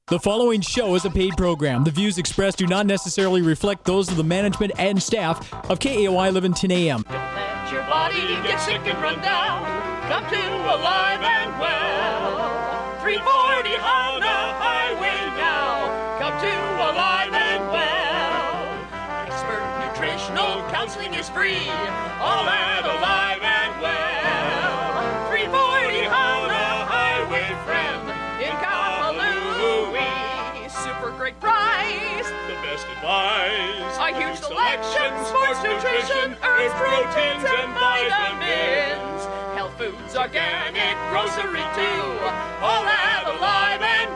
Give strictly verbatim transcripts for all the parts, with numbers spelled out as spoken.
The following show is a paid program. The views expressed do not necessarily reflect those of the management and staff of K A O I eleven ten A M. Don't let your body get sick and run down. Come to Alive and Well. three forty Honda Highway now. Come to Alive and Well. Expert nutritional counseling is free. All at Alive and Well. three forty Honda Highway, friend, in Kahului. Super great price. The best advice. A huge selection, sports nutrition, herbs, proteins, and vitamins. Health foods, organic, grocery too. All at Alive and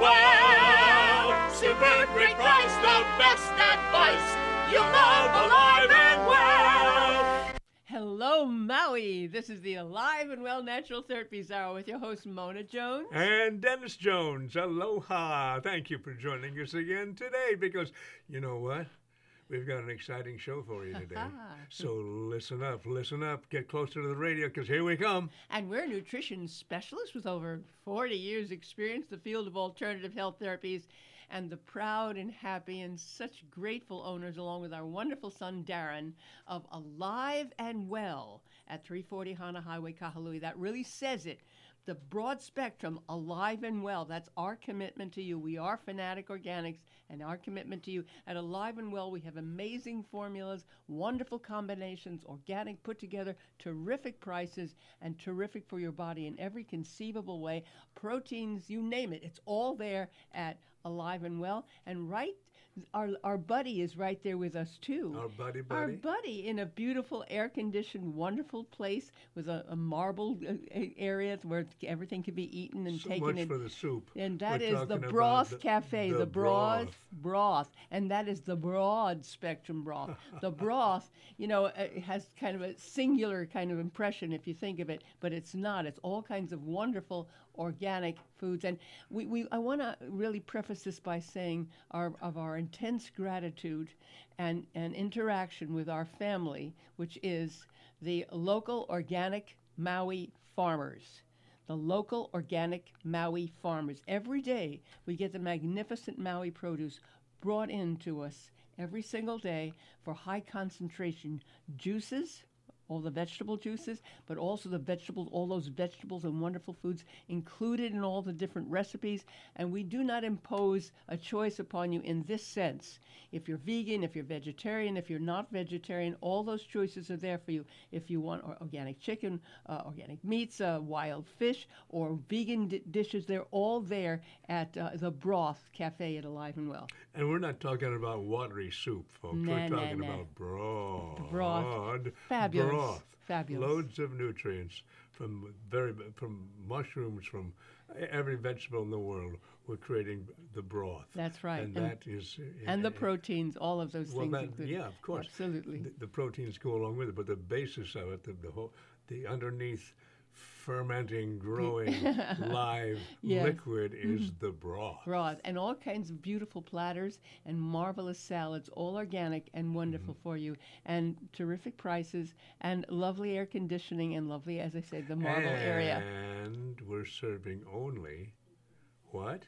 Well. Super great price, the best advice. You'll love Alive and Well. Hello, Maui. This is the Alive and Well Natural Therapies Hour with your host, Mona Jones. And Dennis Jones. Aloha. Thank you for joining us again today because you know what? We've got an exciting show for you today. So listen up, listen up. Get closer to the radio because here we come. And we're nutrition specialists with over forty years experience in the field of alternative health therapies and the proud and happy and such grateful owners, along with our wonderful son, Darren, of Alive and Well at three forty Hana Highway, Kahului. That really says it. The broad spectrum, Alive and Well, that's our commitment to you. We are Fanatic Organics, and our commitment to you. At Alive and Well, we have amazing formulas, wonderful combinations, organic, put together, terrific prices, and terrific for your body in every conceivable way. Proteins, you name it, it's all there at Alive and Well. And right, our our buddy is right there with us too. Our buddy, buddy. Our buddy in a beautiful, air-conditioned, wonderful place with a, a marble uh, area where everything can be eaten and so taken much in. for the soup. And that We're is the talking Broth about Cafe, the, the, the broth, broth. broth, and that is the broad spectrum broth. The broth, you know, it has kind of a singular kind of impression if you think of it, but it's not. It's all kinds of wonderful organic foods. And we, we I want to really preface this by saying our, of our intense gratitude and, and interaction with our family, which is the local organic Maui farmers. The local organic Maui farmers. Every day we get the magnificent Maui produce brought in to us every single day for high concentration juices, all the vegetable juices, but also the vegetables, all those vegetables and wonderful foods included in all the different recipes. And we do not impose a choice upon you in this sense. If you're vegan, if you're vegetarian, if you're not vegetarian, all those choices are there for you. If you want or- organic chicken, uh, organic meats, uh, wild fish, or vegan d- dishes, they're all there at uh, the Broth Cafe at Alive and Well. And we're not talking about watery soup, folks. Nah, we're nah, talking nah. about broad. Broth. Fabulous. Broth. Fabulous. Loads of nutrients from very from mushrooms, from every vegetable in the world. We're creating the broth. That's right. And, And- that is And the proteins, all of those well, things. that, included. yeah, of course. Absolutely. The, the proteins go along with it, but the basis of it, the, the whole, the underneath fermenting, growing, live Yes. liquid is the broth. Broth and all kinds of beautiful platters and marvelous salads, all organic and wonderful Mm-hmm. for you, and terrific prices and lovely air conditioning and lovely, as I said, the marble area. And we're serving only what?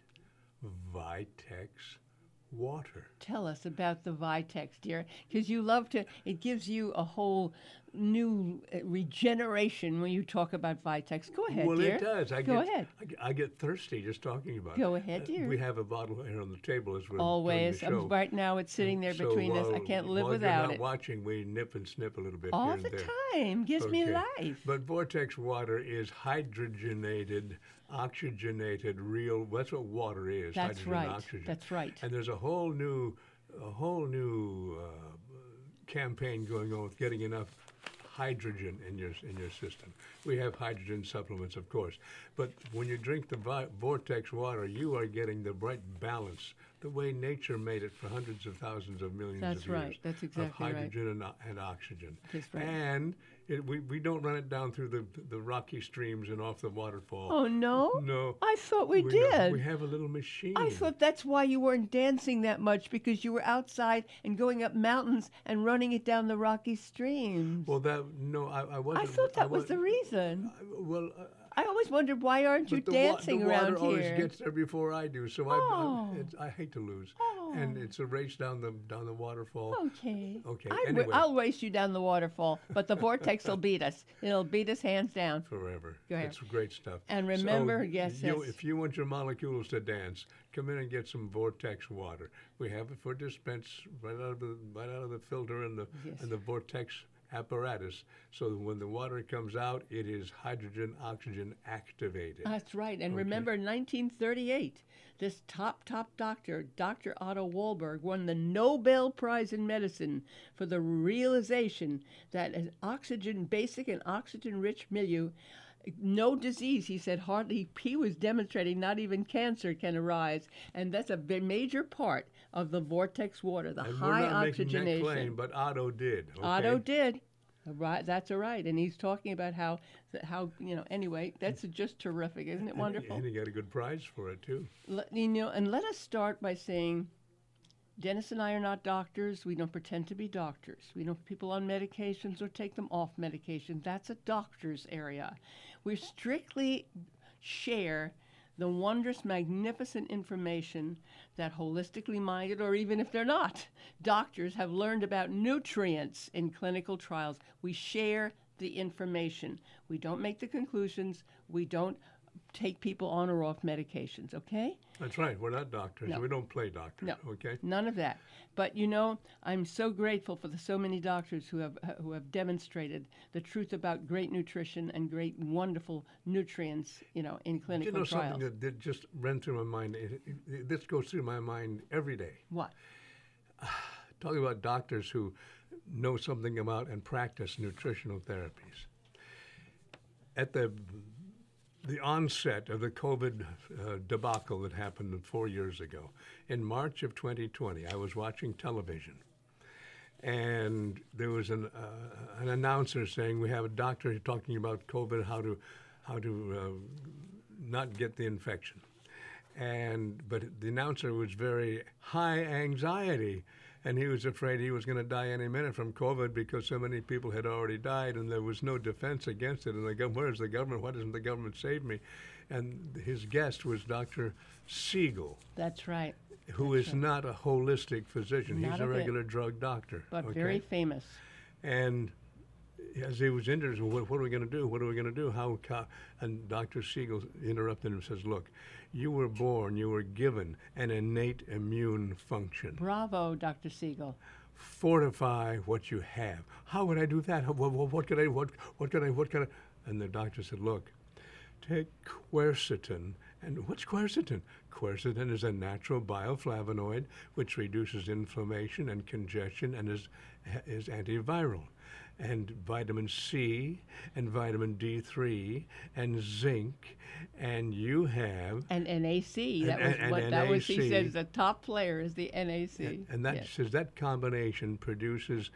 Vitex water. Tell us about the Vitex, dear, because you love to. It gives you a whole new uh, regeneration when you talk about Vitex. Go ahead, well, dear. it does. I Go get, ahead. I, get- I get thirsty just talking about it. Go ahead, Uh, dear. we have a bottle here on the table as we're Always. doing the show. Um, right now, it's sitting there So between us. I while- can't live while without you're not it. watching, we nip and snip a little bit All here the and there. time. Gives me Okay. life. But Vortex water is hydrogenated, oxygenated, real. That's what water is. That's hydrogen right. and oxygen. That's right. And there's a whole new, a whole new uh, campaign going on with getting enough hydrogen in your in your system. We have hydrogen supplements, of course, but when you drink the vi- Vortex water, you are getting the right balance, the way nature made it for hundreds of thousands of millions That's of right. years. That's of exactly right. hydrogen and, o- and oxygen. That's right. And it, we, we don't run it down through the the rocky streams and off the waterfall. Oh, no? No. I thought we, We did. don't. We have a little machine. I thought that's why you weren't dancing that much, because you were outside and going up mountains and running it down the rocky streams. Well, that no, I, I I wasn't. thought that was wa- the reason. I- Well, uh, I always wondered, why aren't you But the wa- dancing the water around always here? gets there before I do, so Oh. I, I, it's, I hate to lose. And it's a race down the down the waterfall. Okay. Okay, I anyway. will race you down the waterfall, but the vortex will beat us. It'll beat us hands down. Forever. Go ahead. It's great stuff. And remember, so yes, you, yes. if you want your molecules to dance, come in and get some Vortex water. We have it for dispense right out of the right out of the filter and the Yes. and the Vortex apparatus. So that when the water comes out, it is hydrogen oxygen activated. That's right. And Okay. remember, nineteen thirty-eight, this top, top doctor, Doctor Otto Warburg, won the Nobel Prize in Medicine for the realization that an oxygen, basic and oxygen-rich milieu, no disease, he said, hardly, he was demonstrating not even cancer can arise. And that's a ve- major part of the vortex water, the and high we're not making that oxygenation. claim, but Otto did. Okay? Otto did. Right, that's all right. And he's talking about how, how you know, anyway, that's just terrific. Isn't it And- wonderful? And he got a good prize for it, too. Let, you know, and let us start by saying, Dennis and I are not doctors. We don't pretend to be doctors. We don't put people on medications or take them off medication. That's a doctor's area. We strictly share the wondrous, magnificent information that holistically minded, or even if they're not, doctors have learned about nutrients in clinical trials. We share the information. We don't make the conclusions. We don't take people on or off medications, okay? That's right. We're not doctors. No. We don't play doctors. No. Okay. None of that. But you know, I'm so grateful for the so many doctors who have who have demonstrated the truth about great nutrition and great wonderful nutrients, you know, in clinical You know trials. something that, that just ran through my mind? It, it, it, this goes through my mind every day. What? Talking about doctors who know something about and practice nutritional therapies. At the the onset of the COVID uh, debacle that happened four years ago, in March of twenty twenty, I was watching television, and there was an uh, an announcer saying, "We have a doctor talking about COVID, how to how to uh, not get the infection." And but the announcer was very high anxiety, and he was afraid he was going to die any minute from COVID because so many people had already died, and there was no defense against it. And the gov- where is the government? Why doesn't the government save me? And his guest was Doctor Siegel, That's right. who is not a holistic physician. Not He's a a bit. regular drug doctor. But okay? very famous. And as he was interested, what, what are we going to do? What are we going to do? How? Ca-? And Doctor Siegel interrupted him and says, "Look, you were born, you were given an innate immune function. Bravo, Doctor Siegel. Fortify what you have." How would I do that? How- What, what, what could I? What? What could I? What could I? And the doctor said, "Look, take quercetin." And what's quercetin? Quercetin is a natural bioflavonoid which reduces inflammation and congestion and is is antiviral. And vitamin C and vitamin D three and zinc, and you have And N A C. That And- was and- what and that was. He N A C. says the top player is the N A C. And, and that Yes. says that combination produces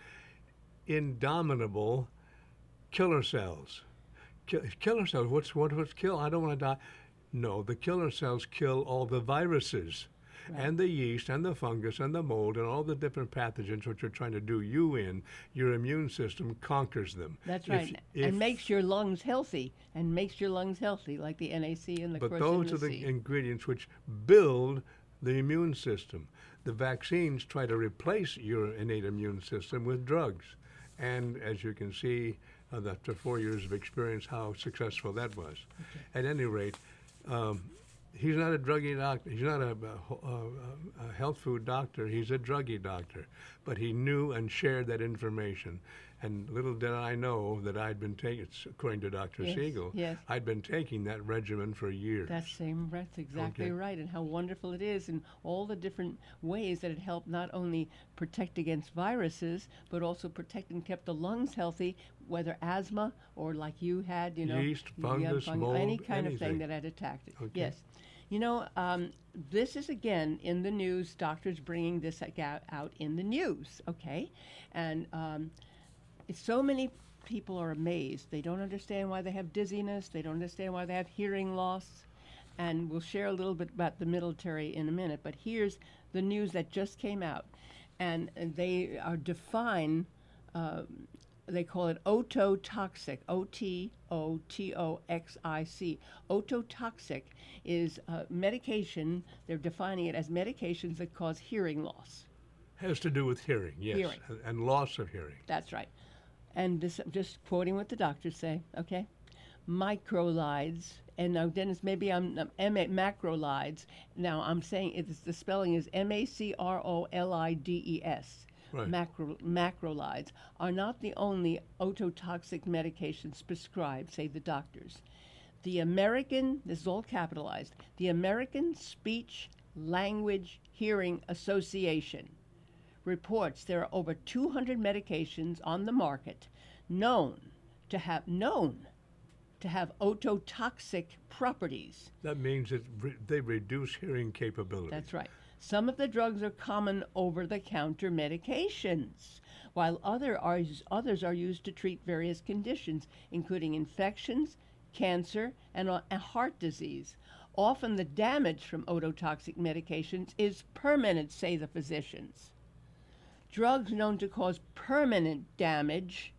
indomitable killer cells. Ki- killer cells. What's what? What's kill? I don't want to die. No, the killer cells kill all the viruses, and the yeast, and the fungus, and the mold, and all the different pathogens which are trying to do you in. Your immune system conquers them. That's If- right. if- and makes your lungs healthy. And makes your lungs healthy, like the N A C and the But quercetin those and are the C. ingredients which build the immune system. The vaccines try to replace your innate immune system with drugs. And as you can see, uh, after four years of experience, how successful that was. At any rate, um, he's not a druggie doctor. He's not a, a, a, a health food doctor. He's a druggie doctor. But he knew and shared that information. And little did I know that I'd been taking, according to Doctor Yes, Siegel, yes. I'd been taking that regimen for years. That's same. That's exactly Okay. right, and how wonderful it is, and all the different ways that it helped not only protect against viruses, but also protect and kept the lungs healthy, whether asthma or like you had, you know, Yeast, you had fungus, any mold, kind of thing anything. that had attacked it. Okay. Yes. You know, um, this is again in the news. Doctors bringing this out, out in the news. Okay, and. Um, So many people are amazed. They don't understand why they have dizziness. They don't understand why they have hearing loss. And we'll share a little bit about the military in a minute. But here's the news that just came out. And, and they are define uh, they call it ototoxic, O T O T O X I C. Ototoxic is uh, medication, they're defining it as medications that cause hearing loss. Has to do with hearing, yes, Hearing. and- and loss of hearing. That's right. And this, just quoting what the doctors say, okay? Microlides, and now Dennis, maybe I'm, um, M A, macrolides. Now I'm saying it's, the spelling is M A C R O L I D E S. Right. Macro, macrolides are not the only ototoxic medications prescribed, say the doctors. The American, this is all capitalized, the American Speech Language Hearing Association reports there are over two hundred medications on the market known to have known to have ototoxic properties. That means that re- they reduce hearing capability. That's right. Some of the drugs are common over-the-counter medications, while other are, others are used to treat various conditions, including infections, cancer, and uh, heart disease. Often the damage from ototoxic medications is permanent, say the physicians. Drugs known to cause permanent damage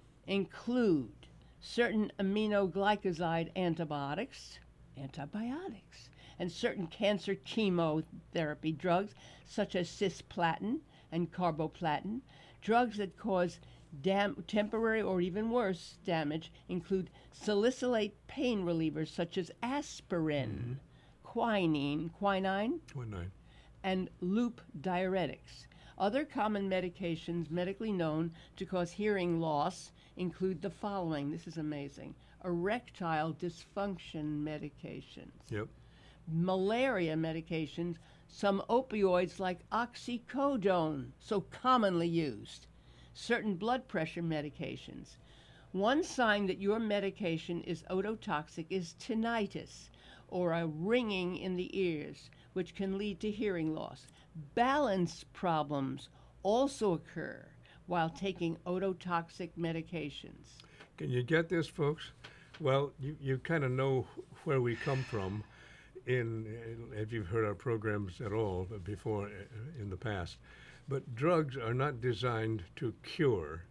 include certain aminoglycoside antibiotics, antibiotics, and certain cancer chemotherapy drugs such as cisplatin and carboplatin. Drugs that cause dam- temporary or even worse damage include salicylate pain relievers such as aspirin, quinine, quinine, Quinine. and loop diuretics. Other common medications medically known to cause hearing loss include the following. This is amazing. Erectile dysfunction medications, Yep. malaria medications, some opioids like oxycodone, so commonly used, certain blood pressure medications. One sign that your medication is ototoxic is tinnitus, or a ringing in the ears, which can lead to hearing loss. Balance problems also occur while taking ototoxic medications. Can you get this, folks? Well, you, you kind of know where we come from in, if you've heard our programs at all before uh, in the past. But drugs are not designed to cure.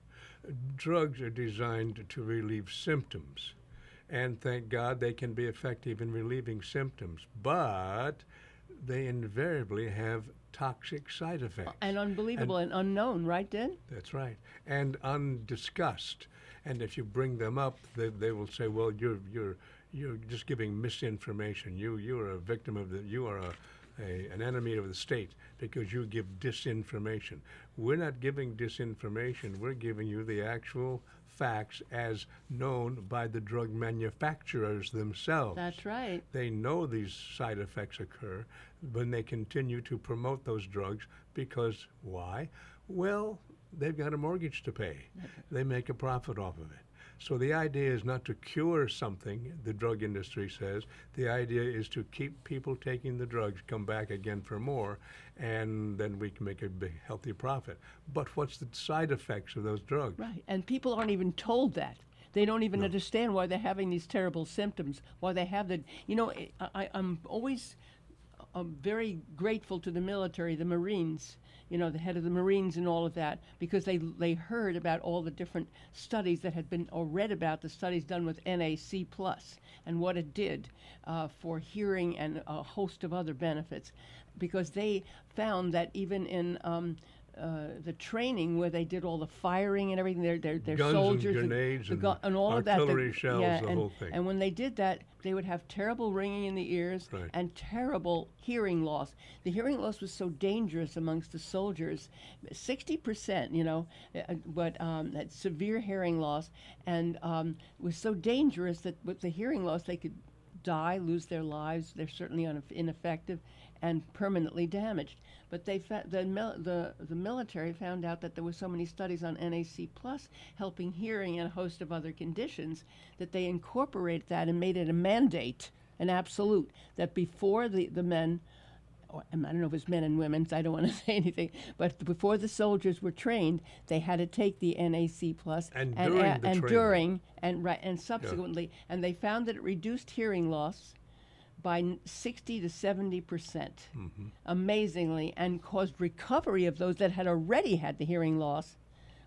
Drugs are designed to relieve symptoms. And thank God they can be effective in relieving symptoms. But they invariably have toxic side effects. And unbelievable and, and unknown, right, Den? That's right. And undiscussed. And if you bring them up, they, they will say, well, you're you're you're just giving misinformation. You you are a victim of the you are a, a an enemy of the state because you give disinformation. We're not giving disinformation. We're giving you the actual facts as known by the drug manufacturers themselves. That's right. They know these side effects occur when they continue to promote those drugs because why? Well, they've got a mortgage to pay. They make a profit off of it. So the idea is not to cure something, the drug industry says. The idea is to keep people taking the drugs, come back again for more, and then we can make a big, healthy profit. But what's the side effects of those drugs? Right. And people aren't even told that. They don't even understand why they're having these terrible symptoms, why they have the, you know, I, I, I'm always I'm very grateful to the military, the Marines, you know, the head of the Marines and all of that, because they they heard about all the different studies that had been, or read about the studies done with N A C plus and what it did uh, for hearing and a host of other benefits, because they found that even in um, uh, the training where they did all the firing and everything, their their, their Guns soldiers, and the- grenades the and gu- and all of that, the- artillery shells, yeah, the and, whole thing. and when they did that, they would have terrible ringing in the ears Right. and terrible hearing loss. The hearing loss was so dangerous amongst the soldiers, sixty percent, you know, uh, but um, that severe hearing loss, and um, was so dangerous that with the hearing loss they could die, lose their lives. They're certainly un- ineffective and permanently damaged. But they fa- the, mil- the the military found out that there were so many studies on N A C plus helping hearing and a host of other conditions that they incorporated that and made it a mandate, an absolute, that before the, the men, or I don't know if it's men and women, so I don't want to say anything, but before the soldiers were trained, they had to take the N A C plus And and, during a- the and training. during and right and subsequently, and they found that it reduced hearing loss by n- sixty to seventy percent, amazingly, and caused recovery of those that had already had the hearing loss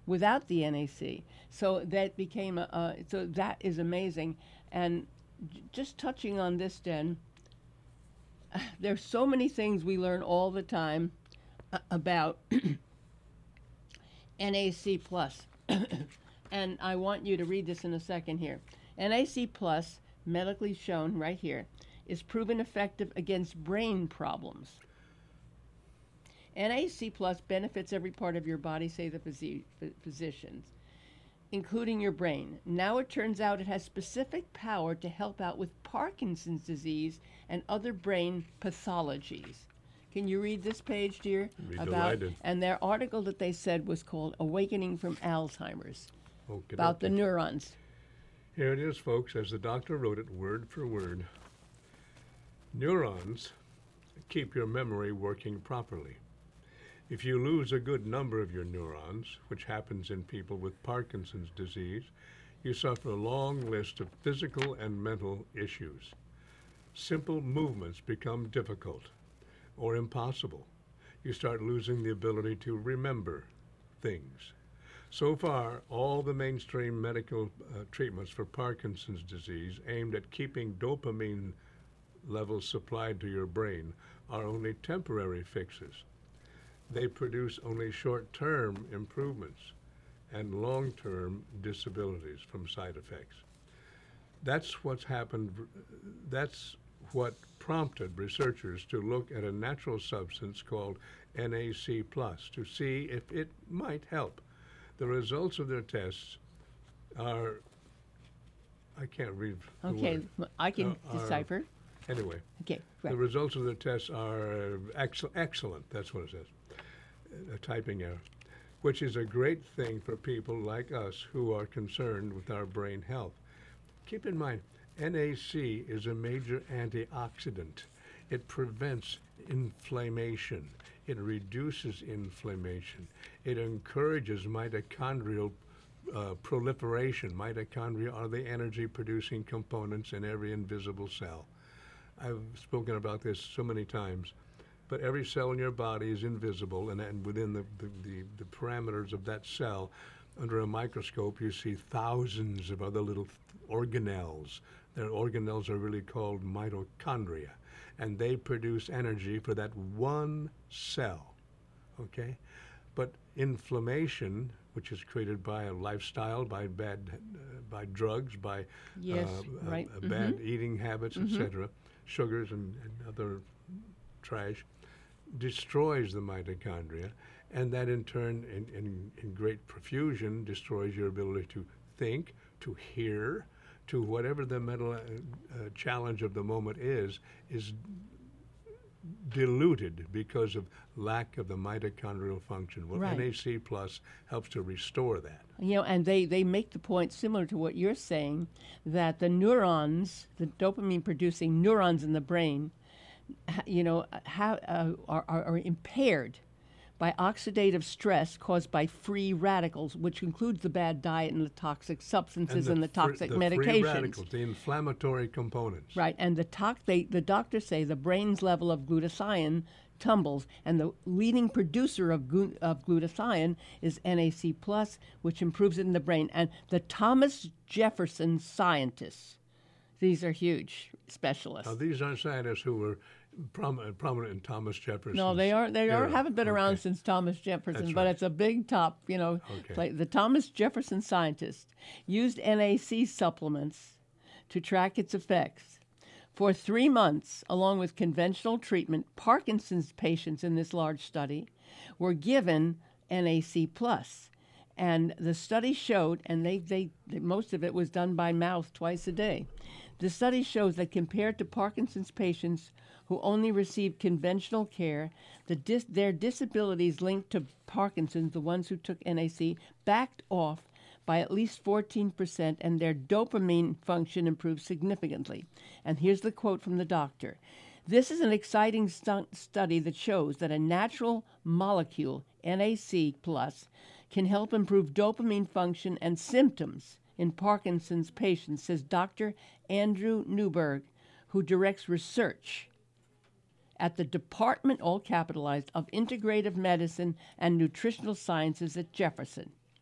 without the N A C. So that became a, uh, so that is amazing. And j- just touching on this, Den, there's so many things we learn all the time uh, about N A C plus. And I want you to read this in a second here. N A C plus, medically shown right here, is proven effective against brain problems. N A C plus benefits every part of your body, say the physi- physicians, including your brain. Now it turns out it has specific power to help out with Parkinson's disease and other brain pathologies. Can you read this page, dear? Be about delighted. And their article that they said was called "Awakening from Alzheimer's," Okey about the dokey. neurons. Here it is, folks, as the doctor wrote it word for word. Neurons keep your memory working properly. If you lose a good number of your neurons, which happens in people with Parkinson's disease, you suffer a long list of physical and mental issues. Simple movements become difficult or impossible. You start losing the ability to remember things. So far, all the mainstream medical uh, treatments for Parkinson's disease aimed at keeping dopamine levels supplied to your brain are only temporary fixes. They produce only short-term improvements and long-term disabilities from side effects. That's what's happened. That's what prompted researchers to look at a natural substance called N A C plus to see if it might help. The results of their tests are, I can't read the Okay, word. m- I can Uh, are- decipher. Anyway, Okay, the right. results of the tests are ex- excellent. That's what it says. A typing error, which is a great thing for people like us who are concerned with our brain health. Keep in mind, N A C is a major antioxidant. It prevents inflammation. It reduces inflammation. It encourages mitochondrial uh, proliferation. Mitochondria are the energy-producing components in every invisible cell. I've spoken about this so many times, but every cell in your body is invisible, and, and within the, the, the, the parameters of that cell, under a microscope, you see thousands of other little organelles. Their organelles are really called mitochondria, and they produce energy for that one cell, okay? But inflammation, which is created by a lifestyle, by bad, uh, by drugs, by Yes, uh, right. uh, bad eating habits, et cetera, sugars and, and other trash, destroys the mitochondria, and that in turn, in, in, in great profusion, destroys your ability to think, to hear, to whatever the mental uh, uh, challenge of the moment is, is diluted because of lack of the mitochondrial function. Well, Right. N A C plus helps to restore that. You know, and they, they make the point similar to what you're saying, that the neurons, the dopamine-producing neurons in the brain, ha- you know, ha- uh, are, are, are impaired by oxidative stress caused by free radicals, which includes the bad diet and the toxic substances and the, fr- toxic the medications. free radicals, the inflammatory components. Right, and the tox they the doctors say the brain's level of glutathione tumbles, and the leading producer of, glu- of glutathione is N A C plus, which improves it in the brain. And the Thomas Jefferson scientists, these are huge specialists. Now, these aren't scientists who were prom- prominent in Thomas Jefferson. No, they are. They are, haven't been around Okay. since Thomas Jefferson, That's but right. it's a big top. You know, Okay. like the Thomas Jefferson scientists used N A C supplements to track its effects. For three months, along with conventional treatment, Parkinson's patients in this large study were given N A C plus, and the study showed, and they, they, they most of it was done by mouth twice a day. The study shows that compared to Parkinson's patients who only received conventional care, the dis- their disabilities linked to Parkinson's, the ones who took N A C, backed off by at least fourteen percent, and their dopamine function improved significantly. And here's the quote from the doctor. This is an exciting stu- study that shows that a natural molecule, N A C plus, can help improve dopamine function and symptoms in Parkinson's patients, says Doctor Andrew Newberg, who directs research at the Department, all capitalized, of Integrative Medicine and Nutritional Sciences at Jefferson.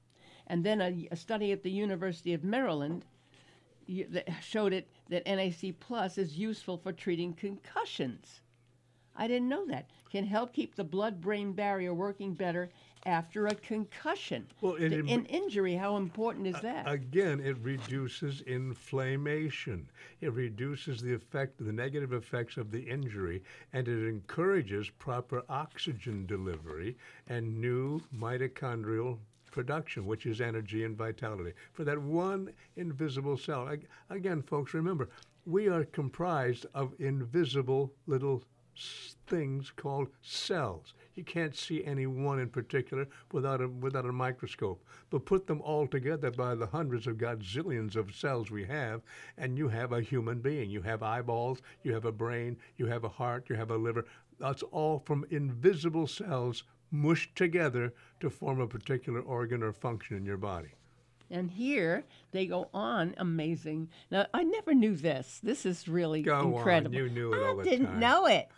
And then a, a study at the University of Maryland you, that showed it that N A C Plus is useful for treating concussions. I didn't know that. Can help keep the blood-brain barrier working better after a concussion. Well, it The- im- in injury, how important is that? Again, it reduces inflammation. It reduces the effect, the negative effects of the injury, and it encourages proper oxygen delivery and new mitochondrial production, which is energy and vitality, for that one invisible cell. Ag- Again, folks, remember, we are comprised of invisible little s- things called cells. You can't see any one in particular without a, without a microscope. But put them all together by the hundreds of godzillions of cells we have, and you have a human being. You have eyeballs, you have a brain, you have a heart, you have a liver. That's all from invisible cells mushed together to form a particular organ or function in your body. And here they go on, amazing. Now, I never knew this. This is really Go on, incredible. you knew it I all the didn't time. know it.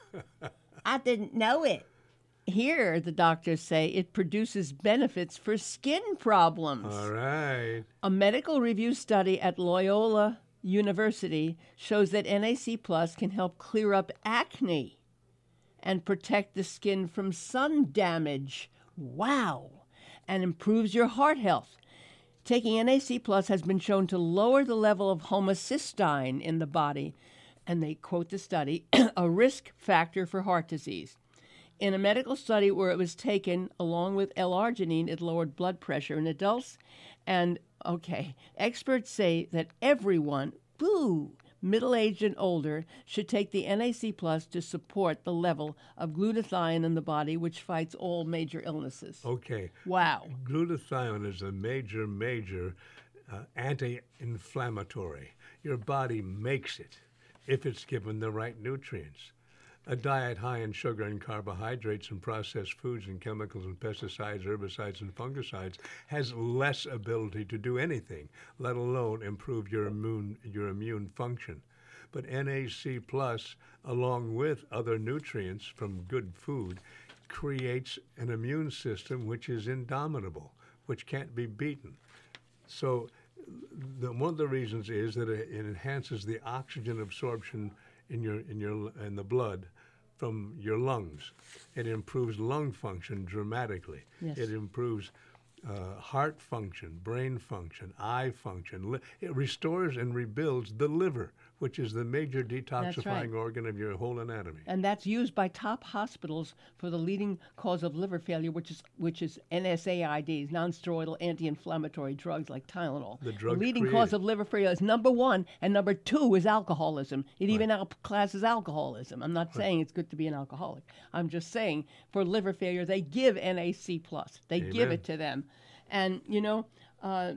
I didn't know it. Here, the doctors say it produces benefits for skin problems. All right. A medical review study at Loyola University shows that N A C Plus can help clear up acne and protect the skin from sun damage. Wow. And improves your heart health. Taking N A C Plus has been shown to lower the level of homocysteine in the body, and they quote the study, a risk factor for heart disease. In a medical study where it was taken along with L-arginine, it lowered blood pressure in adults. And, okay, experts say that everyone, boo, middle-aged and older, should take the N A C Plus to support the level of glutathione in the body, which fights all major illnesses. Okay. Wow. Glutathione is a major, major uh, anti-inflammatory. Your body makes it if it's given the right nutrients. A diet high in sugar and carbohydrates and processed foods and chemicals and pesticides, herbicides, and fungicides has less ability to do anything, let alone improve your immune, your immune function. But N A C Plus, along with other nutrients from good food, creates an immune system which is indomitable, which can't be beaten. So the, one of the reasons is that it, it enhances the oxygen absorption in your in your in the blood from your lungs. It improves lung function dramatically. Yes. It improves uh, heart function, brain function, eye function. Li- It restores and rebuilds the liver, which is the major detoxifying right. organ of your whole anatomy. And that's used by top hospitals for the leading cause of liver failure, which is which is N SAIDs, non-steroidal anti-inflammatory drugs like Tylenol. The drugs leading cause created. of liver failure is number one, and number two is alcoholism. It even outclasses alcoholism. I'm not saying it's good to be an alcoholic. I'm just saying for liver failure, they give N A C plus. They give Amen. it to them, and you know. Uh,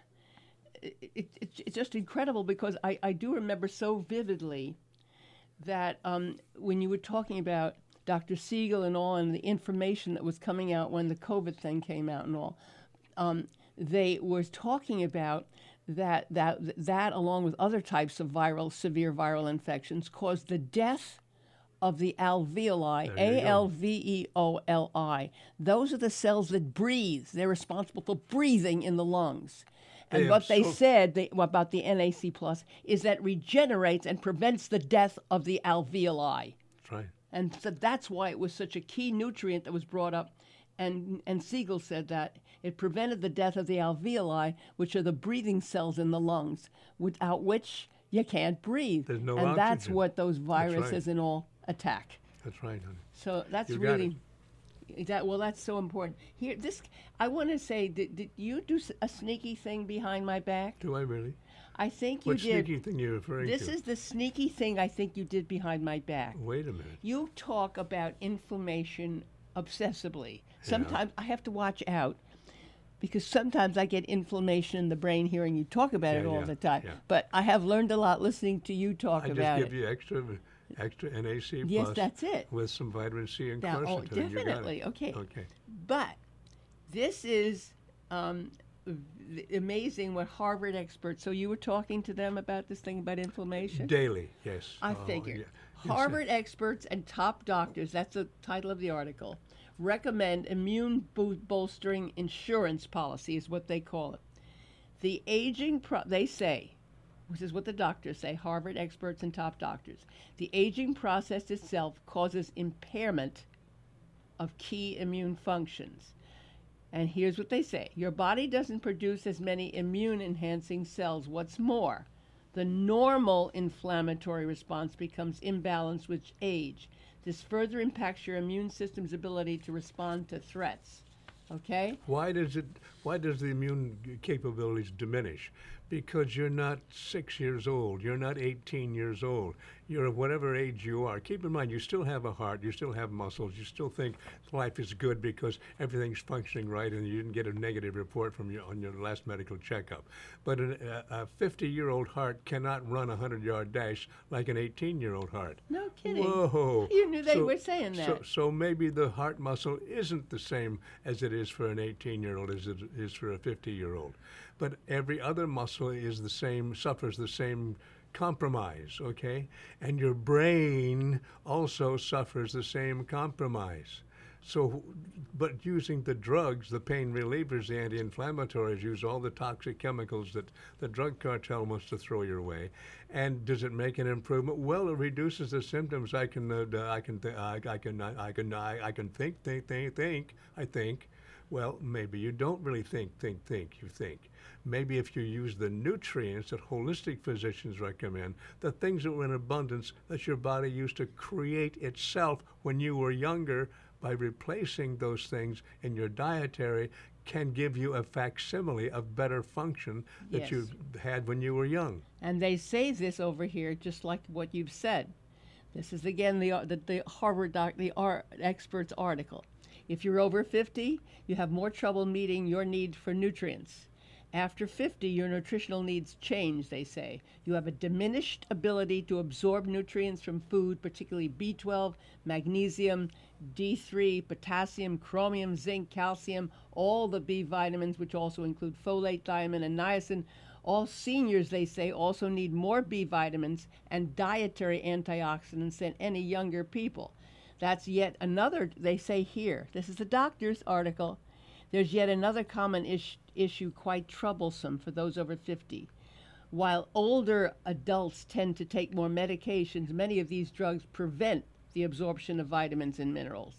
It, it, it, it's just incredible because I, I do remember so vividly that um, when you were talking about Doctor Siegel and all and the information that was coming out when the COVID thing came out and all, um, they were talking about that, that that along with other types of viral, severe viral infections caused the death of the alveoli, There you A L V E O L I. Those are the cells that breathe. They're responsible for breathing in the lungs. And They what have they so- said they, about the N A C plus is that regenerates and prevents the death of the alveoli. That's right. And so that's why it was such a key nutrient that was brought up. And, and Siegel said that it prevented the death of the alveoli, which are the breathing cells in the lungs, without which you can't breathe. There's no and that's oxygen. what those right. viruses and all attack. That's right, honey. So that's You got really that. Well, that's so important. Here, this I want to say, did, did you do s- a sneaky thing behind my back? Do I really? I think you What did. sneaky thing you're referring This to? is the sneaky thing I think you did behind my back. Wait a minute. You talk about inflammation obsessively. Sometimes I have to watch out because sometimes I get inflammation in the brain hearing you talk about it Yeah, all yeah, the time. yeah. But I have learned a lot listening to you talk I just about give it. you extra, extra N A C Yes, plus that's it. with some vitamin C and Now, oh, quercetin. You got it. definitely. Okay. Okay. But this is um, v- amazing what Harvard experts. So you were talking to them about this thing about inflammation? Daily, yes. I Oh, figured. yeah. Harvard experts and top doctors, that's the title of the article, recommend immune bo- bolstering insurance policy, is what they call it. The aging, pro- they say, this is what the doctors say, Harvard experts and top doctors, the aging process itself causes impairment of key immune functions. And here's what they say. Your body doesn't produce as many immune-enhancing cells. What's more, the normal inflammatory response becomes imbalanced with age. This further impacts your immune system's ability to respond to threats. Okay? Why does it? Why does the immune capabilities diminish? Because you're not six years old. You're not eighteen years old. You're of whatever age you are. Keep in mind, you still have a heart. You still have muscles. You still think life is good because everything's functioning right, and you didn't get a negative report from your on your last medical checkup. But an, a fifty-year-old heart cannot run a hundred-yard dash like an eighteen-year-old heart. No kidding. Whoa! You knew they So- were saying that. So, so maybe the heart muscle isn't the same as it is for an eighteen-year-old as it is for a fifty-year-old. But every other muscle is the same, suffers the same compromise, okay? And your brain also suffers the same compromise. So, but using the drugs, the pain relievers, the anti-inflammatories, use all the toxic chemicals that the drug cartel wants to throw your way. And does it make an improvement? Well, it reduces the symptoms. I can, uh, I can, th- I, I can, I can, I, I can think, think, think, think. I think. Well, maybe you don't really think, think, think. You think. Maybe if you use the nutrients that holistic physicians recommend, the things that were in abundance that your body used to create itself when you were younger, by replacing those things in your dietary, can give you a facsimile of better function that Yes. you had when you were young. And they say this over here, just like what you've said. This is again the the, the Harvard doc, the ar- experts article. If you're over fifty, you have more trouble meeting your need for nutrients. After fifty, your nutritional needs change, they say. You have a diminished ability to absorb nutrients from food, particularly B twelve, magnesium, D three, potassium, chromium, zinc, calcium, all the B vitamins, which also include folate, thiamine, and niacin. All seniors, they say, also need more B vitamins and dietary antioxidants than any younger people. That's yet another, they say here, this is the doctor's article, there's yet another common ish, issue quite troublesome for those over fifty. While older adults tend to take more medications, many of these drugs prevent the absorption of vitamins and minerals.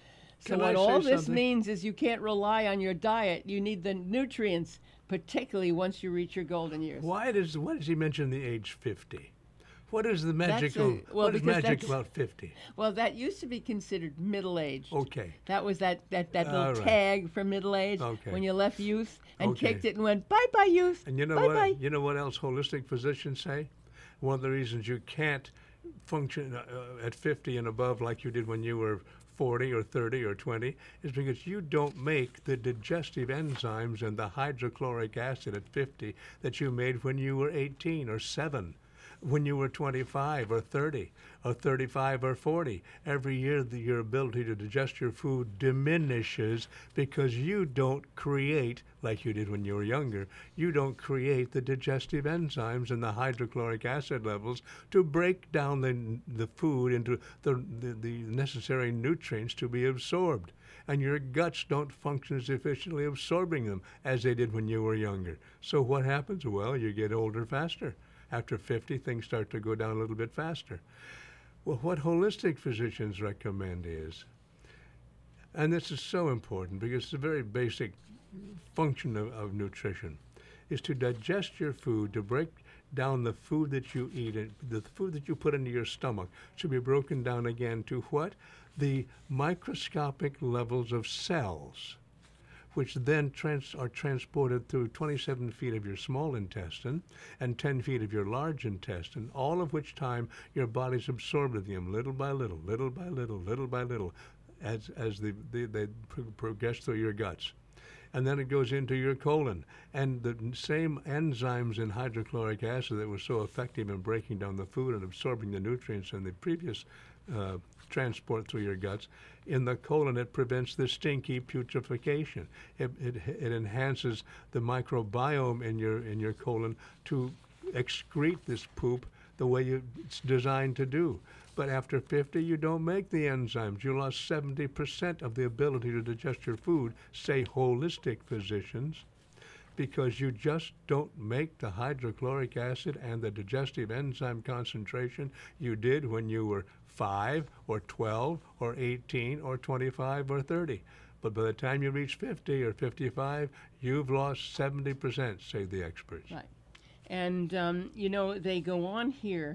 So Can I what all say this something? means is you can't rely on your diet. You need the nutrients, particularly once you reach your golden years. Why does why does he mention the age fifty? What is the magical? a- well, what is because magic that's- about fifty? Well, that used to be considered middle-aged. Okay. That was that, that, that little All right. tag for middle age Okay. when you left youth and Okay. kicked it and went, bye-bye, youth. And you know bye-bye. what? You know what else holistic physicians say? One of the reasons you can't function uh, at fifty and above like you did when you were forty or thirty or twenty is because you don't make the digestive enzymes and the hydrochloric acid at fifty that you made when you were eighteen or seven. When you were twenty-five or thirty or thirty-five or forty. Every year the, your ability to digest your food diminishes because you don't create, like you did when you were younger, you don't create the digestive enzymes and the hydrochloric acid levels to break down the, the food into the, the, the necessary nutrients to be absorbed. And your guts don't function as efficiently absorbing them as they did when you were younger. So what happens? Well, you get older faster. After fifty, things start to go down a little bit faster. Well, what holistic physicians recommend is, and this is so important because it's a very basic function of, of nutrition, is to digest your food, to break down the food that you eat, and the food that you put into your stomach should be broken down again to what? The microscopic levels of cells, which then trans- are transported through twenty-seven feet of your small intestine and ten feet of your large intestine, all of which time your body's absorbing them little by little, little by little, little by little, as, as they, they, they pro- progress through your guts. And then it goes into your colon. And the same enzymes in hydrochloric acid that were so effective in breaking down the food and absorbing the nutrients in the previous uh, transport through your guts, in the colon it prevents the stinky putrefaction. It, it, it enhances the microbiome in your in your colon to excrete this poop the way you, it's designed to do. But after fifty, you don't make the enzymes. You lost seventy percent of the ability to digest your food, say holistic physicians, because you just don't make the hydrochloric acid and the digestive enzyme concentration you did when you were five or twelve or eighteen or twenty-five or thirty. But by the time you reach fifty or fifty-five, you've lost seventy percent, say the experts. Right. And, um, you know, they go on here.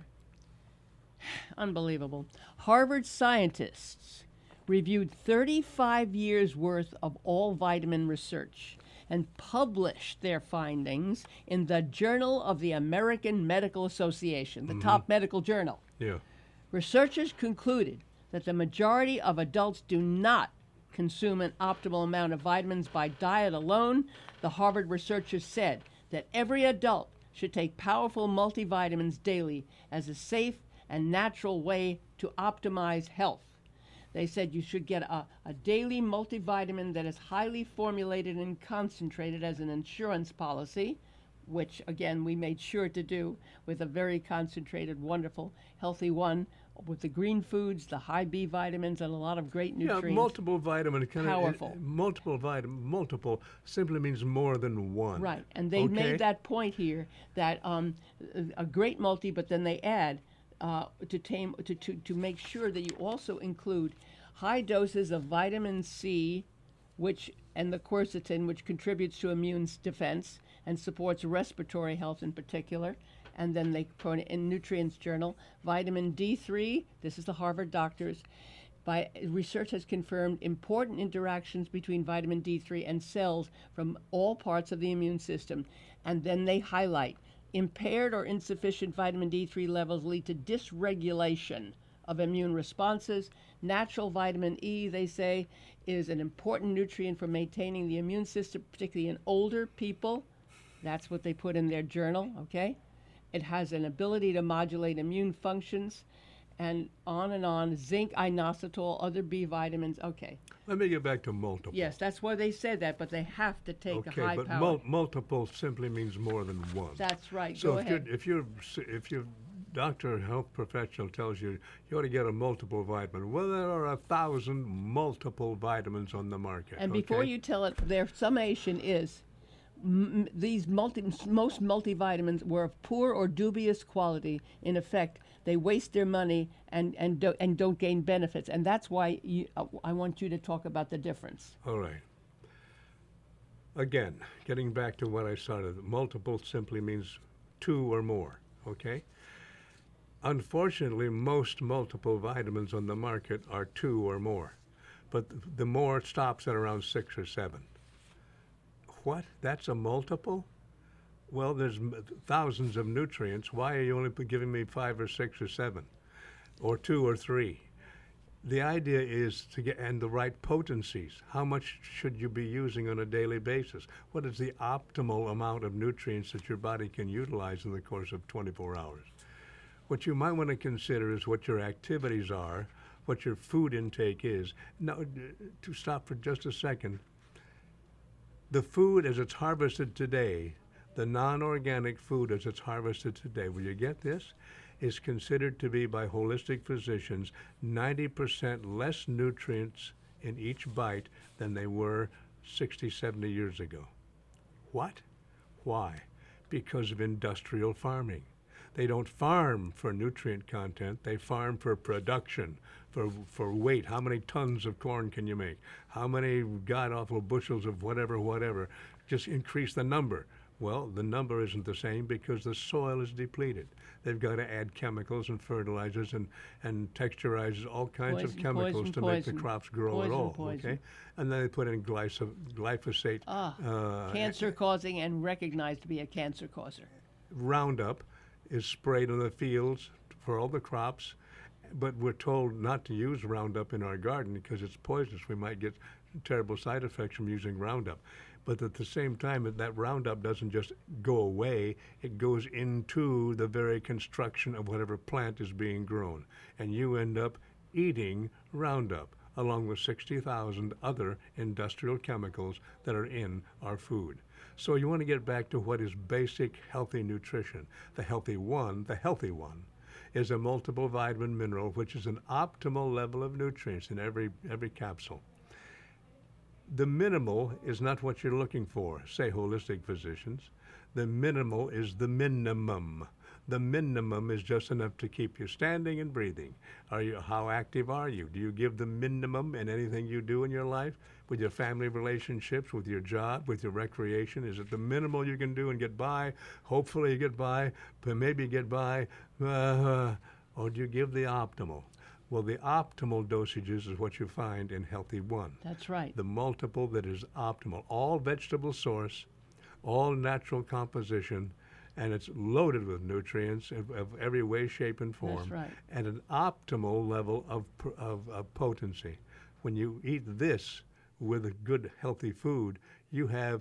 Unbelievable. Harvard scientists reviewed thirty-five years worth of all vitamin research and published their findings in the Journal of the American Medical Association, the Mm-hmm. top medical journal. Yeah. Researchers concluded that the majority of adults do not consume an optimal amount of vitamins by diet alone. The Harvard researchers said that every adult should take powerful multivitamins daily as a safe and natural way to optimize health. They said you should get a, a daily multivitamin that is highly formulated and concentrated as an insurance policy, which, again, we made sure to do with a very concentrated, wonderful, healthy one with the green foods, the high B vitamins, and a lot of great nutrients. Yeah, multiple vitamin. Kind Powerful. Of, multiple vitamin. Multiple simply means more than one. Right, and they Okay? made that point here that um, a a great multi, but then they add uh, to, tame, to, to, to make sure that you also include high doses of vitamin C, which and the quercetin, which contributes to immune s- defense and supports respiratory health in particular. And then they put it in Nutrients Journal, vitamin D three, this is the Harvard doctors, by research has confirmed important interactions between vitamin D three and cells from all parts of the immune system. And then they highlight impaired or insufficient vitamin D three levels lead to dysregulation of immune responses. Natural vitamin E, they say, is an important nutrient for maintaining the immune system, particularly in older people. That's what they put in their journal, okay? It has an ability to modulate immune functions, and on and on. Zinc, inositol, other B vitamins. Okay. Let me get back to multiple. Yes, that's why they said that, but they have to take Okay, a high but power. mul- multiple simply means more than one. That's right. So Go if ahead. you're, if you're s- if your doctor or health professional tells you you ought to get a multiple vitamin, well, there are a thousand multiple vitamins on the market. And before okay? you tell it, their summation is m- these multi, most multivitamins were of poor or dubious quality. In effect, they waste their money and and, do, and don't gain benefits. And that's why you, uh, I want you to talk about the difference. All right. Again, getting back to what I started, multiple simply means two or more, okay? Unfortunately, most multiple vitamins on the market are two or more, but th- the more stops at around six or seven. What? That's a multiple? Well, there's m- thousands of nutrients. Why are you only p- giving me five or six or seven, or two or three? The idea is to get, and the right potencies. How much should you be using on a daily basis? What is the optimal amount of nutrients that your body can utilize in the course of twenty-four hours? What you might want to consider is what your activities are, what your food intake is. Now, d- to stop for just a second, the food as it's harvested today, the non-organic food as it's harvested today, will you get this? Is considered to be by holistic physicians ninety percent less nutrients in each bite than they were sixty, seventy years ago. What? Why? Because of industrial farming. They don't farm for nutrient content, they farm for production, for, for weight. How many tons of corn can you make? How many god-awful bushels of whatever, whatever? Just increase the number. Well, the number isn't the same because the soil is depleted. They've got to add chemicals and fertilizers and, and texturizers, all kinds of Poison, chemicals poison, to make the poison. crops grow Poison, at all. poison. Okay, and then they put in glypho- glyphosate, Ah, uh, cancer causing and recognized to be a cancer causer. Roundup is sprayed on the fields for all the crops, but we're told not to use Roundup in our garden because it's poisonous. We might get terrible side effects from using Roundup. But at the same time, that Roundup doesn't just go away, it goes into the very construction of whatever plant is being grown. And you end up eating Roundup, along with sixty thousand other industrial chemicals that are in our food. So you want to get back to what is basic healthy nutrition. The healthy one, the healthy one, is a multiple vitamin mineral, which is an optimal level of nutrients in every every capsule. The minimal is not what you're looking for, say holistic physicians. The minimal is the minimum. The minimum is just enough to keep you standing and breathing. Are you, how active are you? Do you give the minimum in anything you do in your life? With your family relationships, with your job, with your recreation? Is it the minimal you can do and get by? Hopefully you get by, but maybe get by. Uh, or do you give the optimal? Well, the optimal dosages is what you find in Healthy One. That's right. The multiple that is optimal. All vegetable source, all natural composition, and it's loaded with nutrients of, of every way, shape, and form. That's right. And an optimal level of, of, of potency. When you eat this with a good, healthy food, you have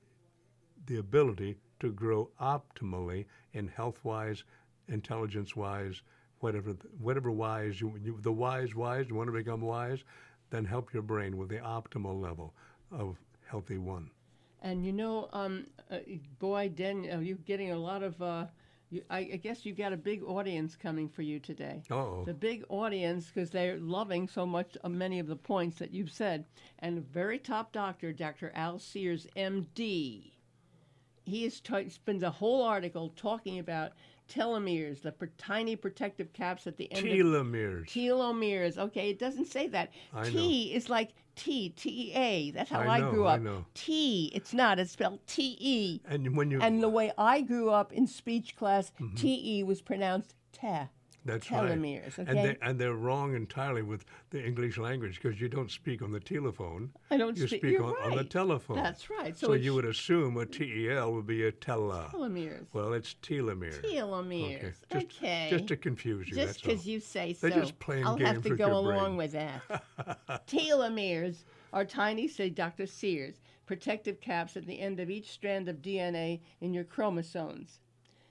the ability to grow optimally in health-wise, intelligence-wise, whatever, whatever wise, you, you, the wise wise, you want to become wise, then help your brain with the optimal level of Healthy One. And you know, um, uh, boy, Den, uh, you're getting a lot of, uh, you, I, I guess you got a big audience coming for you today. Uh-oh. The big audience, because they're loving so much of many of the points that you've said. And a very top doctor, Doctor Al Sears, M D, he has t- spends a whole article talking about telomeres, the per- tiny protective caps at the end Telomeres. of telomeres. Okay, it doesn't say that. I T is like T, T E A. That's how I I, know, grew I up. know. T, it's not. It's spelled T E. And when you, And the way I grew up in speech class, T E was pronounced te. that's telomeres, right. okay? And, they, and they're wrong entirely with the English language because you don't speak on the telephone. I don't You speak- speak you're on, on the right. telephone. That's right. So So, it's- you would assume a T E L would be a tela. Telomeres. Well, it's telomere. Telomeres. Just, Okay. Just to confuse you, Just that's all. because you say so. They're just playing I'll games have to with go your along brain. with that. Telomeres are tiny, say Doctor Sears, protective caps at the end of each strand of D N A in your chromosomes.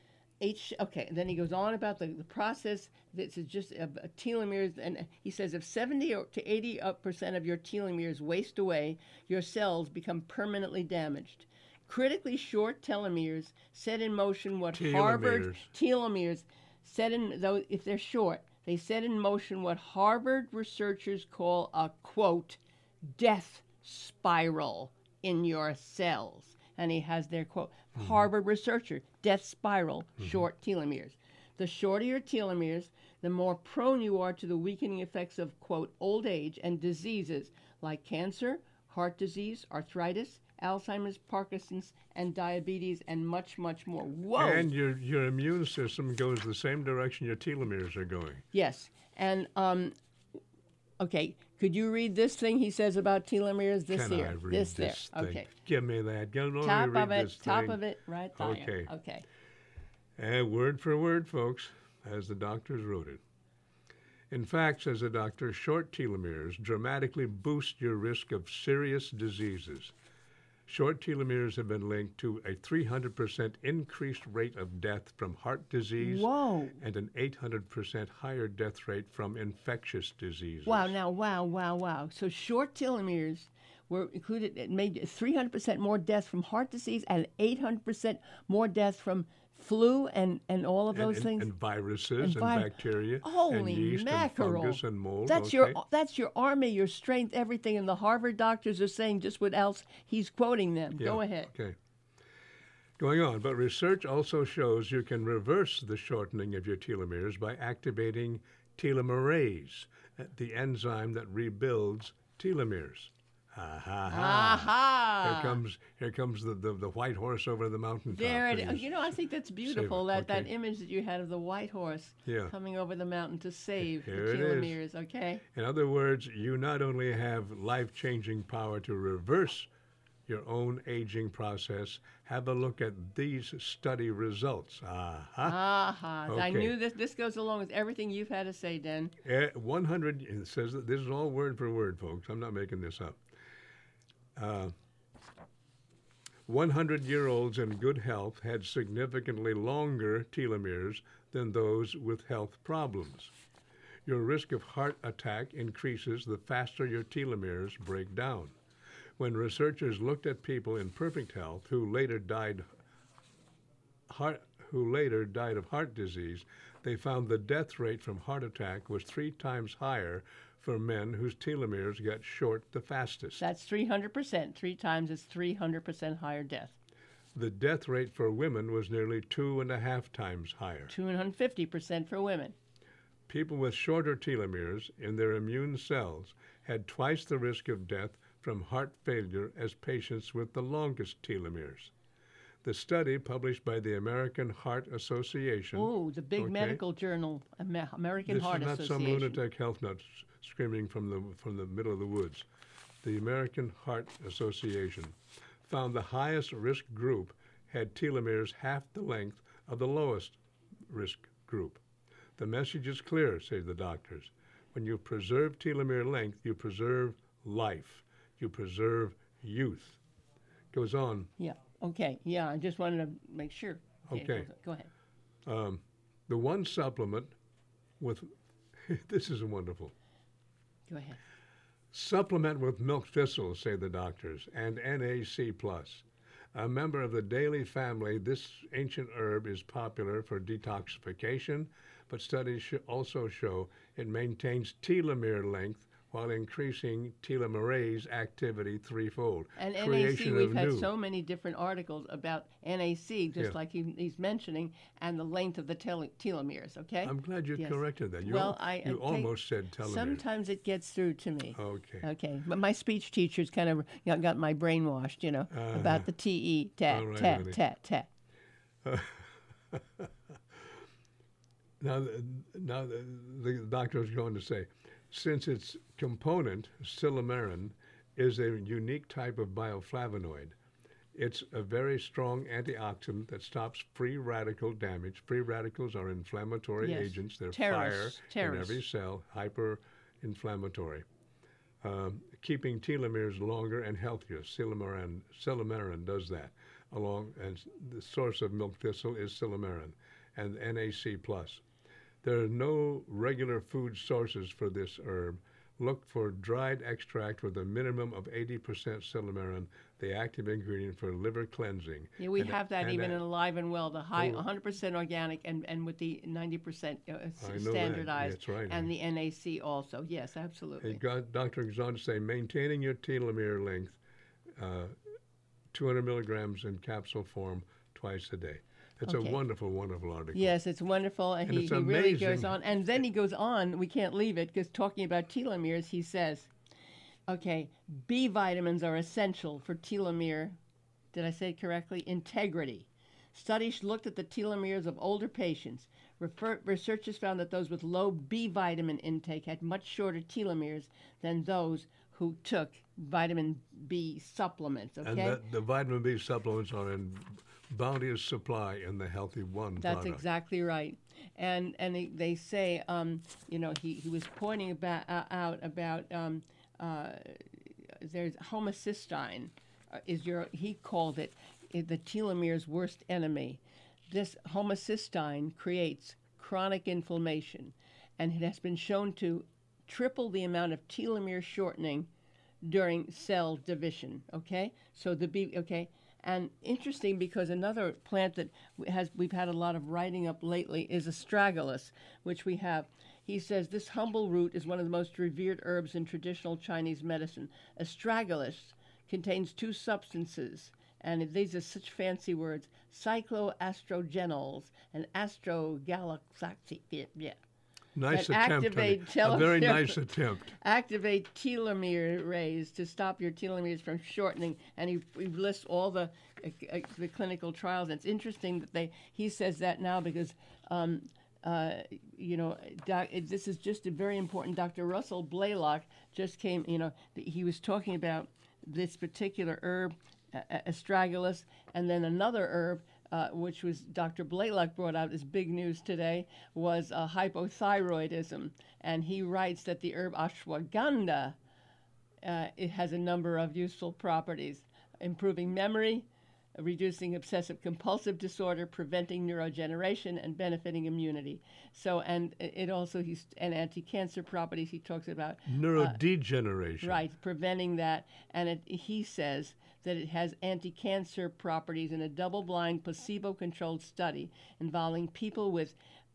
H, okay, and then he goes on about the, the process. This is just a, a telomeres, and he says if seventy to eighty percent of your telomeres waste away, your cells become permanently damaged. Critically short telomeres set in motion what Harvard Telomeres. telomeres set in though if they're short, they set in motion what Harvard researchers call a quote death spiral in your cells. And he has their quote, mm-hmm. Harvard researcher, death spiral, mm-hmm. short telomeres. The shorter your telomeres, the more prone you are to the weakening effects of, quote, old age and diseases like cancer, heart disease, arthritis, Alzheimer's, Parkinson's, and diabetes, and much, much more. Whoa! And your, your immune system goes the same direction your telomeres are going. Yes. And, um, okay, could you read this thing he says about telomeres? This Can here. I read this, this there. thing? Okay. Give me that. Give, let Top me read of it, this top thing. of it, right there. Okay. Okay. And word for word, folks, as the doctors wrote it. In fact, says the doctor, short telomeres dramatically boost your risk of serious diseases. Short telomeres have been linked to a three hundred percent increased rate of death from heart disease Whoa. and an eight hundred percent higher death rate from infectious diseases. Wow, now, wow, wow, wow. So short telomeres were included, it made three hundred percent more deaths from heart disease and eight hundred percent more deaths from flu and, and all of and, those and, things. and viruses and, vi- bacteria Holy and yeast mackerel. and fungus and mold. That's okay? your that's your army, your strength, everything. And the Harvard doctors are saying just what else he's quoting them. Yeah, Go ahead. Okay. Going on, but research also shows you can reverse the shortening of your telomeres by activating telomerase, the enzyme that rebuilds telomeres. Ha ha ha. Aha! Here comes here comes the, the, the white horse over the mountaintop. There it that is. is- You know, I think that's beautiful, Save it, that, that okay. image that you had of the white horse Yeah. coming over the mountain to save Here the it is. telomeres, okay? In other words, you not only have life-changing power to reverse your own aging process, have a look at these study results. Aha. Aha. I Okay. knew this. This goes along with everything you've had to say, Den. Eh, one hundred, it says that this is all word for word, folks. I'm not making this up. Uh, one hundred-year-olds in good health had significantly longer telomeres than those with health problems. Your risk of heart attack increases the faster your telomeres break down. When researchers looked at people in perfect health who later died heart, who later died of heart disease, they found the death rate from heart attack was three times higher for men whose telomeres got short the fastest. That's three hundred percent. Three times is three hundred percent higher death. The death rate for women was nearly two and a half times higher. two hundred fifty percent for women. People with shorter telomeres in their immune cells had twice the risk of death from heart failure as patients with the longest telomeres. The study, published by the American Heart Association. Oh, the big okay, medical journal, Amer- American this Heart is not Association. some lunatic health nut screaming from the from the middle of the woods. The American Heart Association found the highest risk group had telomeres half the length of the lowest risk group. The message is clear, say the doctors. When you preserve telomere length, you preserve life. You preserve youth. Goes on. Yeah. Okay. Yeah. I just wanted to make sure. Okay. Go ahead. Um, the one supplement with, this is wonderful. Go ahead. Supplement with milk thistle, say the doctors, and N A C plus. A member of the daily family, this ancient herb is popular for detoxification, but studies sh- also show it maintains telomere length while increasing telomerase activity threefold. And N A C, Creation we've of had new. so many different articles about N A C, just Yeah. like he, he's mentioning, and the length of the tel- telomeres, okay? I'm glad you Yes. corrected that. You, Well, al- I, you I take- almost said telomere. Sometimes it gets through to me. Okay. Okay, but my speech teachers kind of got, got my brainwashed, you know, about the T E, tat, All right, tat, honey. tat, tat. Now, the- now the, the doctor is going to say, since its component, silymarin, is a unique type of bioflavonoid, it's a very strong antioxidant that stops free radical damage. Free radicals are inflammatory Yes. agents. They're Terrorists. fire in Terrorists. every cell, hyper-inflammatory, um, keeping telomeres longer and healthier. Silymarin, silymarin does that. Along, and the source of milk thistle is silymarin and N A C plus. There are no regular food sources for this herb. Look for dried extract with a minimum of eighty percent silymarin, the active ingredient for liver cleansing. Yeah, we And- have that and even that- in Alive and Well, the high Oh. one hundred percent organic and, and with the ninety percent uh, s- I know that. standardized. That's right, And honey. the N A C also. Yes, Hey, absolutely. God, Doctor Exon say maintaining your telomere length, uh, two hundred milligrams in capsule form twice a day. That's Okay. a wonderful, wonderful article. Yes, it's wonderful, and, And he, it's he really goes amazing. on. And then he goes on. We can't leave it because talking about telomeres, he says, okay, B vitamins are essential for telomere. Did I say it correctly? Integrity. Studies looked at the telomeres of older patients. Refer, researchers found that those with low B vitamin intake had much shorter telomeres than those who took vitamin B supplements. Okay, And that, the vitamin B supplements are in bounteous supply in the Healthy One that's product. exactly right. And and they, they say, um, you know, he, he was pointing about uh, out about um, uh, there's homocysteine uh, is your he called it uh, the telomere's worst enemy. This homocysteine creates chronic inflammation, and it has been shown to triple the amount of telomere shortening during cell division. Okay, so the B. Okay, and interesting because another plant that has we've had a lot of writing up lately is astragalus, which we have. He says this humble root is one of the most revered herbs in traditional Chinese medicine. Astragalus contains two substances, and these are such fancy words: cycloastrogenols and astrogalaxy. Yeah. Nice that attempt, honey. activate A very telomere- nice attempt. Activate telomere rays to stop your telomeres from shortening, and he, he lists all the uh, uh, the clinical trials. And it's interesting that they he says that now because um, uh, you know doc, it, this is just a very important. Doctor Russell Blaylock just came. You know th- he was talking about this particular herb, uh, astragalus, and then another herb. Uh, which was Doctor Blaylock brought out as big news today, was uh, hypothyroidism. And he writes that the herb ashwagandha uh, it has a number of useful properties, improving memory, reducing obsessive compulsive disorder, preventing neurodegeneration, and benefiting immunity. So, and it also, he's, and anti-cancer properties he talks about. Neurodegeneration. Right, preventing that. And it, he says that it has anti-cancer properties in a double-blind, placebo-controlled study involving people with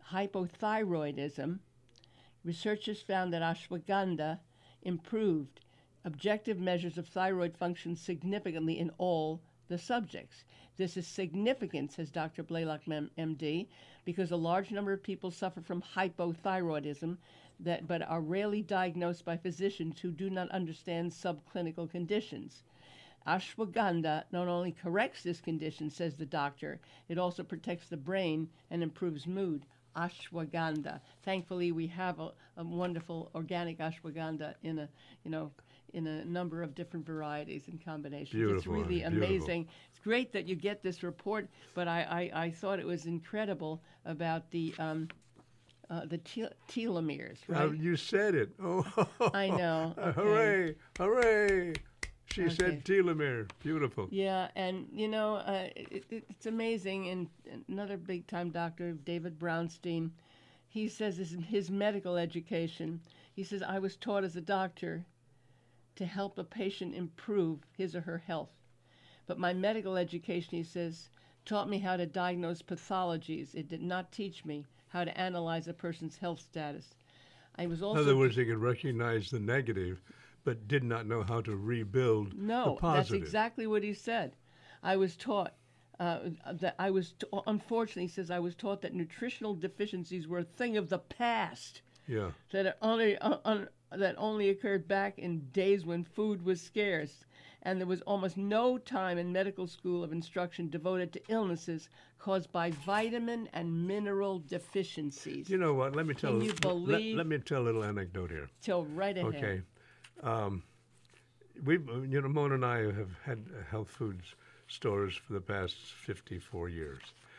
hypothyroidism, researchers found that ashwagandha improved objective measures of thyroid function significantly in all the subjects. This is significant, says Doctor Blaylock, M D, because a large number of people suffer from hypothyroidism that but are rarely diagnosed by physicians who do not understand subclinical conditions. Ashwagandha not only corrects this condition, says the doctor, it also protects the brain and improves mood. Ashwagandha. Thankfully, we have a, a wonderful organic ashwagandha in a, you know, in a number of different varieties and combinations. Beautiful, it's really beautiful. amazing. It's great that you get this report, but I, I, I thought it was incredible about the um, uh, the te- telomeres. Right? Uh, you said it. Oh, I know. Uh, Okay. hooray! Hooray! She Okay. said telomere. Beautiful. Yeah, and you know, uh, it, it, it's amazing. And another big-time doctor, David Brownstein, he says his, his medical education. He says, I was taught as a doctor to help a patient improve his or her health, but my medical education, he says, taught me how to diagnose pathologies. It did not teach me how to analyze a person's health status. I was also In other words, he could recognize the negative, but did not know how to rebuild the No, positive. that's exactly what he said. I was taught uh, that I was, t- unfortunately, he says, I was taught that nutritional deficiencies were a thing of the past, Yeah. that it only uh, un, that only occurred back in days when food was scarce, and there was almost no time in medical school of instruction devoted to illnesses caused by vitamin and mineral deficiencies. You know what? Let me tell. Can you let- believe- Let, me tell a little anecdote here. Till right ahead. Okay. Um, we, you know, Mona and I have had health foods stores for the past fifty-four years.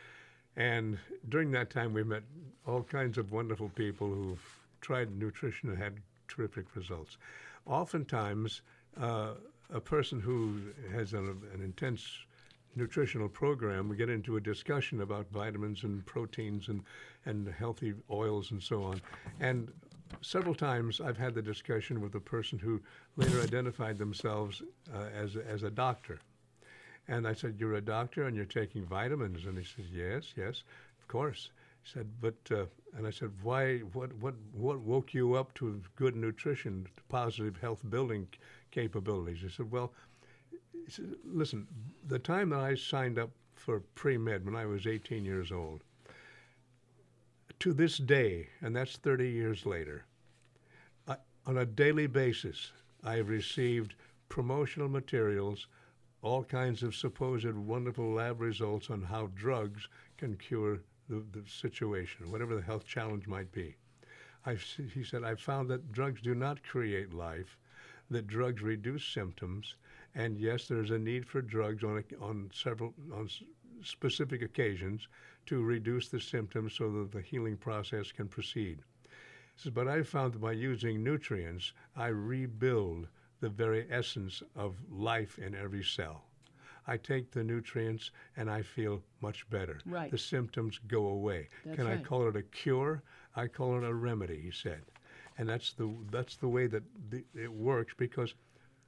And during that time, we met all kinds of wonderful people who've tried nutrition and had terrific results. Oftentimes, uh, a person who has an, an intense nutritional program, we get into a discussion about vitamins and proteins and, and healthy oils and so on. And several times I've had the discussion with a person who later identified themselves uh, as, as a doctor. And I said, you're a doctor and you're taking vitamins? And he said, yes, yes, of course. He said, but, uh, and I said, why, what, what, what woke you up to good nutrition, to positive health building capabilities? He said, well, he said, listen, the time that I signed up for pre-med when I was eighteen years old, to this day, and that's thirty years later, I, on a daily basis, I have received promotional materials, all kinds of supposed wonderful lab results on how drugs can cure the, the situation, whatever the health challenge might be. I've, he said, I've found that drugs do not create life, that drugs reduce symptoms, and yes, there's a need for drugs on, a, on several, on s- specific occasions to reduce the symptoms so that the healing process can proceed. He says, but I found that by using nutrients, I rebuild the very essence of life in every cell. I take the nutrients and I feel much better. Right. The symptoms go away. That's Can I right. call it a cure? I call it a remedy, he said. And that's the that's the way that the, it works, because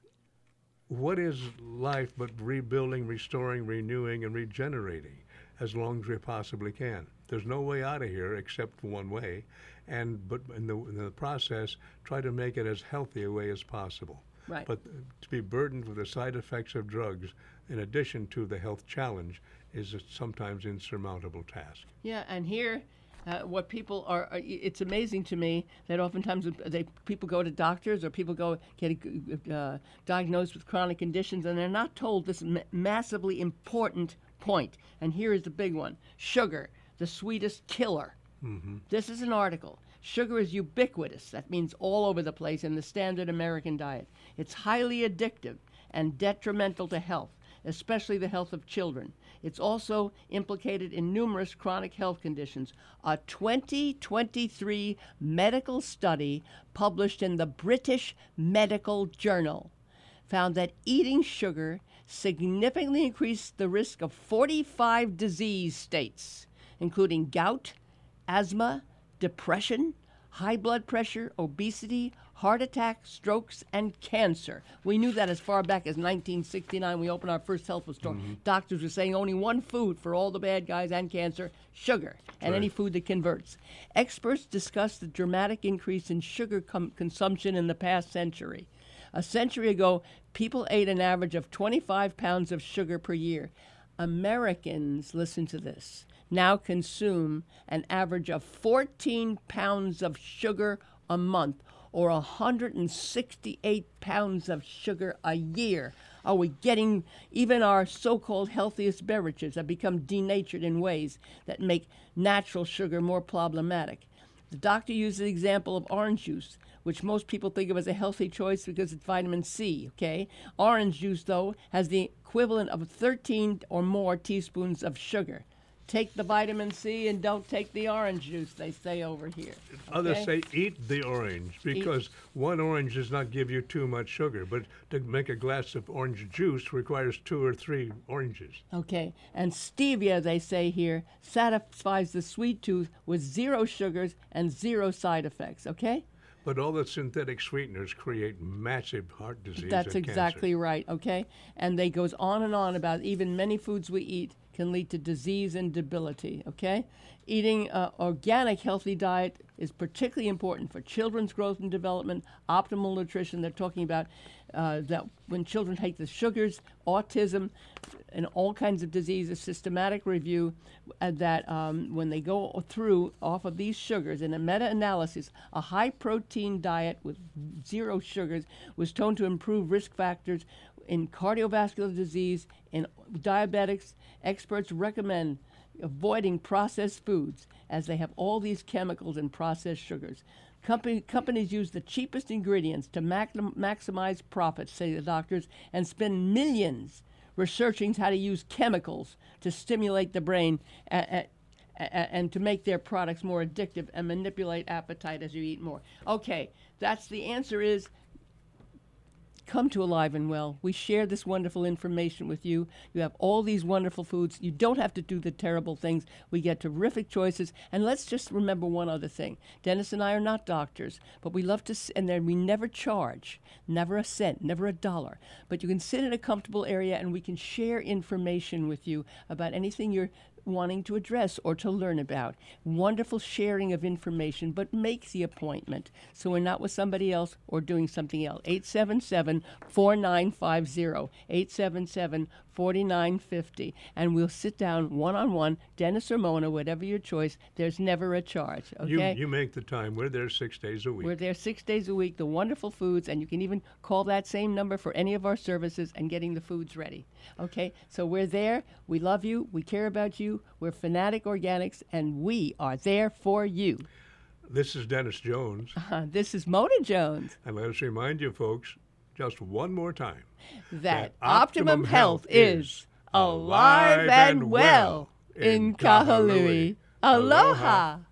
what is life but rebuilding, restoring, renewing, and regenerating as long as we possibly can? There's no way out of here except one way, and but in the, in the process, try to make it as healthy a way as possible. Right. But to be burdened with the side effects of drugs, in addition to the health challenge, is a sometimes insurmountable task. Yeah, and here, uh, what people are, are, it's amazing to me that oftentimes they people go to doctors or people go get uh, diagnosed with chronic conditions, and they're not told this ma- massively important point. And here is the big one: sugar, the sweetest killer. Mm-hmm. This is an article. Sugar is ubiquitous. That means all over the place in the standard American diet. It's highly addictive and detrimental to health, especially the health of children. It's also implicated in numerous chronic health conditions. A twenty twenty-three medical study published in the British Medical Journal found that eating sugar significantly increased the risk of forty-five disease states, including gout, asthma, depression, high blood pressure, obesity, heart attack, strokes, and cancer. We knew that as far back as nineteen sixty-nine. We opened our first health food store. Mm-hmm. Doctors were saying only one food for all the bad guys and cancer, sugar, and right. any food that converts. Experts discussed the dramatic increase in sugar com- consumption in the past century. A century ago, people ate an average of twenty-five pounds of sugar per year. Americans, listen to this, now consume an average of fourteen pounds of sugar a month, or one hundred sixty-eight pounds of sugar a year. Are we getting, even our so-called healthiest beverages have become denatured in ways that make natural sugar more problematic. The doctor used the example of orange juice, which most people think of as a healthy choice because it's vitamin C, okay? Orange juice, though, has the equivalent of thirteen or more teaspoons of sugar. Take the vitamin C and don't take the orange juice, they say over here. Okay? Others say eat the orange because eat. One orange does not give you too much sugar, but to make a glass of orange juice requires two or three oranges. Okay, and stevia, they say here, satisfies the sweet tooth with zero sugars and zero side effects, okay? But all the synthetic sweeteners create massive heart disease That's and exactly cancer. right, okay? And they goes on and on about even many foods we eat can lead to disease and debility, okay? Eating an organic, healthy diet is particularly important for children's growth and development, optimal nutrition. They're talking about uh, that when children take the sugars, autism, and all kinds of diseases, systematic review, uh, that um, when they go through off of these sugars, in a meta-analysis, a high-protein diet with zero sugars was shown to improve risk factors in cardiovascular disease, in diabetics. Experts recommend avoiding processed foods as they have all these chemicals and processed sugars. Company, companies use the cheapest ingredients to mac- maximize profits, say the doctors, and spend millions researching how to use chemicals to stimulate the brain a- a- a- and to make their products more addictive and manipulate appetite as you eat more. Okay, that's the answer is come to Alive and Well. We share this wonderful information with you. You have all these wonderful foods. You don't have to do the terrible things. We get terrific choices. And let's just remember one other thing. Dennis and I are not doctors, but we love to, s- and then we never charge, never a cent, never a dollar. But you can sit in a comfortable area and we can share information with you about anything you're wanting to address or to learn about. Wonderful sharing of information, but make the appointment so we're not with somebody else or doing something else. eight seven seven, four nine five zero, eight seven seven, four nine five zero, and we'll sit down one-on-one, Dennis or Mona, whatever your choice. There's never a charge, okay? You, you make the time. We're there six days a week. We're there six days a week, the wonderful foods, and you can even call that same number for any of our services and getting the foods ready. Okay, so we're there. We love you. We care about you. We're Fanatic Organics, and we are there for you. This is Dennis Jones. Uh, this is Mona Jones. And let us remind you, folks, just one more time, That, that Optimum, Optimum Health is alive and well in Kahului. Aloha.